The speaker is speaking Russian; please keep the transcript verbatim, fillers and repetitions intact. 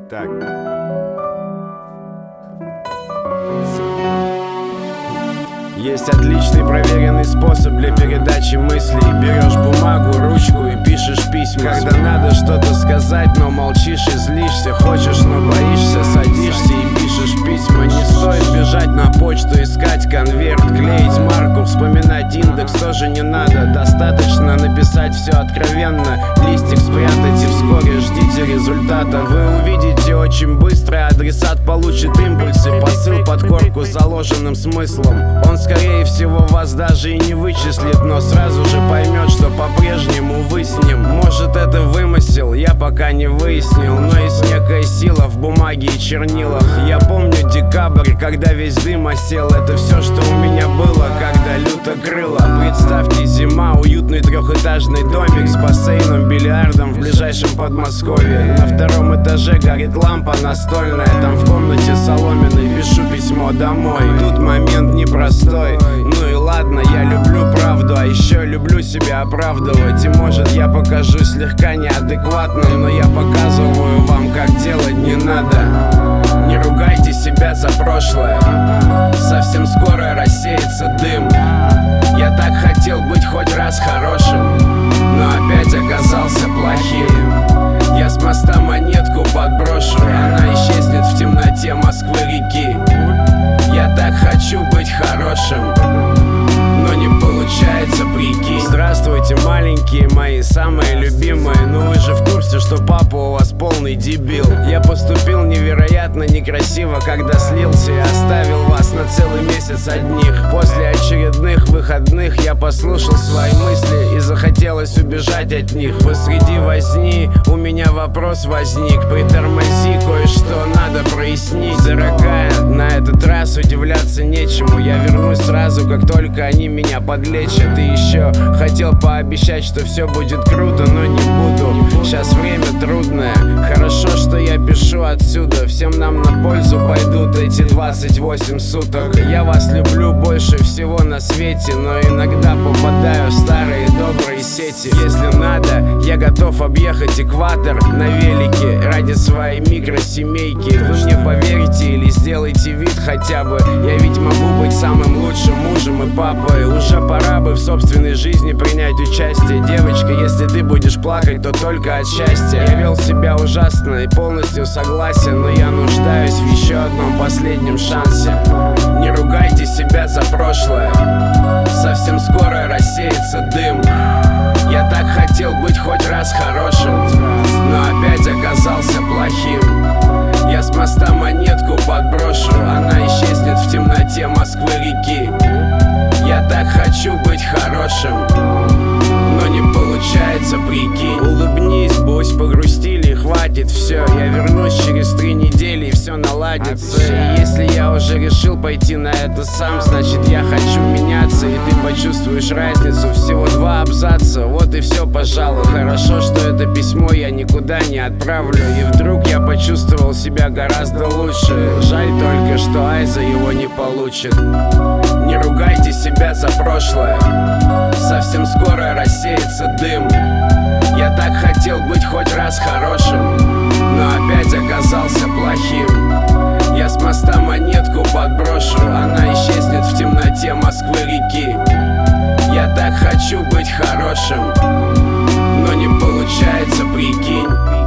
Так. Есть отличный проверенный способ для передачи мыслей. Берешь бумагу, ручку и пишешь письма. Когда надо что-то сказать, но молчишь и злишься. Хочешь, но боишься, садишься и пишешь письма. Не стоит бежать на почту, искать конверт, клеить марку, вспоминать индекс тоже не надо. Достаточно написать все откровенно. Листик спрятать и вскоре ждите результата. Вы увидите очень быстро, адресат получит импульсы. Посыл под корку с заложенным смыслом. Он скорее всего вас даже и не вычислит, но сразу же поймет, что по-прежнему вы с ним. Может, это вымысел, я пока не выяснил, но есть некая сила в бумаге и чернилах. Я помню декабрь, когда весь дым осел. Это все, что у меня было, когда люто крыло. Представьте, зима, уютный трехэтажный домик с бассейном, бильярдом в ближайшем Подмосковье. На втором этаже горит лампа настольная. Там в комнате соломенной пишу письмо домой. Тут момент непростой. Ну и ладно, я люблю правду, а еще люблю себя оправдывать. И может я покажу слегка неадекватным, но я показываю вам, как делать не надо. Не ругайте себя за прошлое, совсем скоро рассеется дым. Я так хотел быть хоть раз хорошим, но опять оказался плохим. Я с моста монетку подброшу, она исчезнет в темноте Москвы-реки. Я так хочу быть хорошим, но не получается, прикинь. Здравствуйте, маленькие мои, самые любимые. Ну вы же в курсе, что папа у вас полный дебил. Я поступил невероятно некрасиво, когда слился и оставил вас на целый месяц одних. После очередных выходных я послушал свои мысли и захотелось убежать от них. Посреди возни у меня вопрос возник. Притормози, кое-что надо прояснить. Дорогая, на этот раз удивляться нечему. Я вернусь сразу, как только они меня подлечат. И еще хотел пообещать, что все будет круто, но не буду. Сейчас время трудное. Хорошо, что я пишу отсюда. Всем нам на пользу пойдут эти двадцать восемь суток. Я вас люблю больше всего на свете, но иногда попадаю в старые добрые сети. Если надо, я готов объехать экватор на велике ради своей микросемейки. Вы мне поверите или сделайте вид хотя бы. Я ведь могу быть самым лучшим мужем и папой. Уже пора бы в собственной жизни принять участие. Девочка, если ты будешь плакать, то только от счастья. Я вел себя ужасно и полностью согласен, но я нуждаюсь в еще одном последнем шансе. Не ругайте себя за прошлое, совсем скоро рассеется дым. Я так хотел быть хоть раз хорошим, но опять оказался плохим. Я с моста монетку подброшу, она исчезнет в темноте Москвы-реки. Я так хочу быть хорошим, но не получается, прикинь. Улыбнись, пусть погрустили, хватит, все. Я вернусь через три недели и все наладится. И если я уже решил пойти на это сам, значит я хочу меняться, и ты почувствуешь разницу. Всего два абзаца, вот и все, пожалуй. Хорошо, что это письмо я никуда не отправлю, и вдруг я почувствовал себя гораздо лучше. Жаль только, что Айза его не получит. Не ругайте себя за прошлое, совсем скоро рассеется дым. Я так хотел быть хоть раз хорошим, но опять оказался плохим. Я с моста монетку подброшу, она исчезнет в темноте Москвы-реки. Я так хочу быть хорошим, но не получается, прикинь.